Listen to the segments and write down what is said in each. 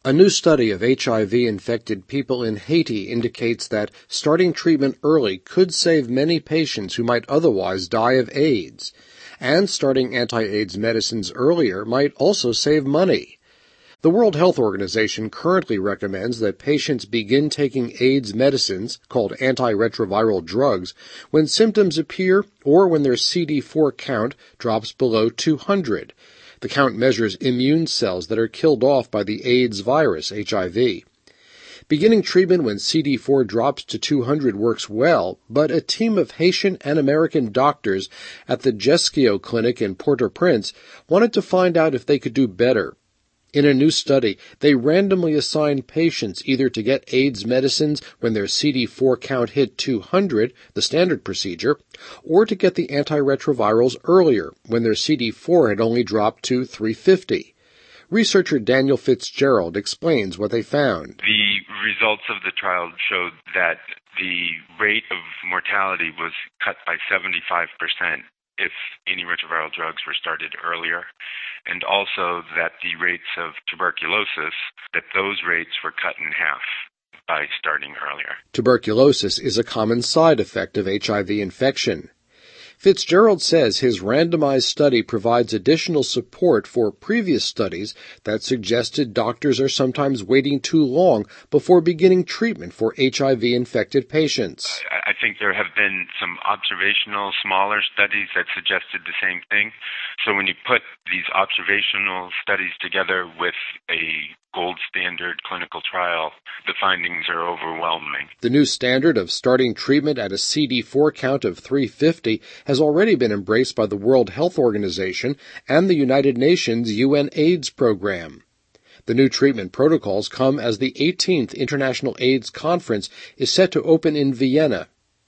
A new study of HIV-infected people in Haiti indicates that starting treatment early could save many patients who might otherwise die of AIDS, and starting anti-AIDS medicines earlier might also save money. The World Health Organization currently recommends that patients begin taking AIDS medicines, called antiretroviral drugs, when symptoms appear or when their CD4 count drops below 200. The count measures immune cells that are killed off by the AIDS virus, HIV. Beginning treatment when CD4 drops to 200 works well, but a team of Haitian and American doctors at the Jesquio Clinic in Port-au-Prince wanted to find out if they could do better. In a new study, they randomly assigned patients either to get AIDS medicines when their CD4 count hit 200, the standard procedure, or to get the antiretrovirals earlier, when their CD4 had only dropped to 350. Researcher Daniel Fitzgerald explains what they found. The results of the trial showed that the rate of mortality was cut by 75% if antiretroviral drugs were started earlier, and also that the rates of tuberculosis, that those rates were cut in half by starting earlier. Tuberculosis is a common side effect of HIV infection. Fitzgerald says his randomized study provides additional support for previous studies that suggested doctors are sometimes waiting too long before beginning treatment for HIV-infected patients. I think there have been some observational, smaller studies that suggested the same thing. So when you put these observational studies together with a gold standard clinical trial, the findings are overwhelming. The new standard of starting treatment at a CD4 count of 350 has already been embraced by the World Health Organization and the United Nations UN AIDS program. The new treatment protocols come as the 18th International AIDS Conference is set to open in Vienna.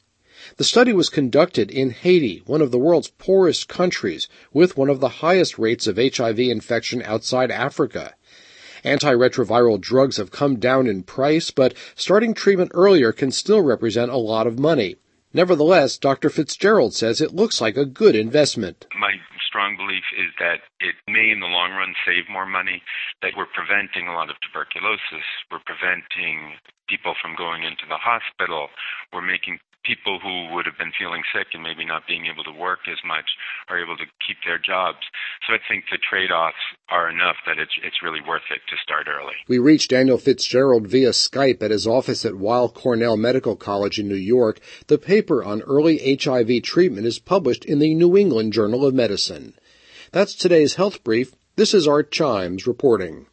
The study was conducted in Haiti, one of the world's poorest countries, with one of the highest rates of HIV infection outside Africa. Antiretroviral drugs have come down in price, but starting treatment earlier can still represent a lot of money. Nevertheless, Dr. Fitzgerald says it looks like a good investment. My strong belief is that it may in the long run save more money, that we're preventing a lot of tuberculosis, we're preventing people from going into the hospital, we're making people who would have been feeling sick and maybe not being able to work as much are able to keep their jobs. So I think the trade-offs are enough that it's really worth it to start early. We reached Daniel Fitzgerald via Skype at his office at Weill Cornell Medical College in New York. The paper on early HIV treatment is published in the New England Journal of Medicine. That's today's Health Brief. This is Art Chimes reporting.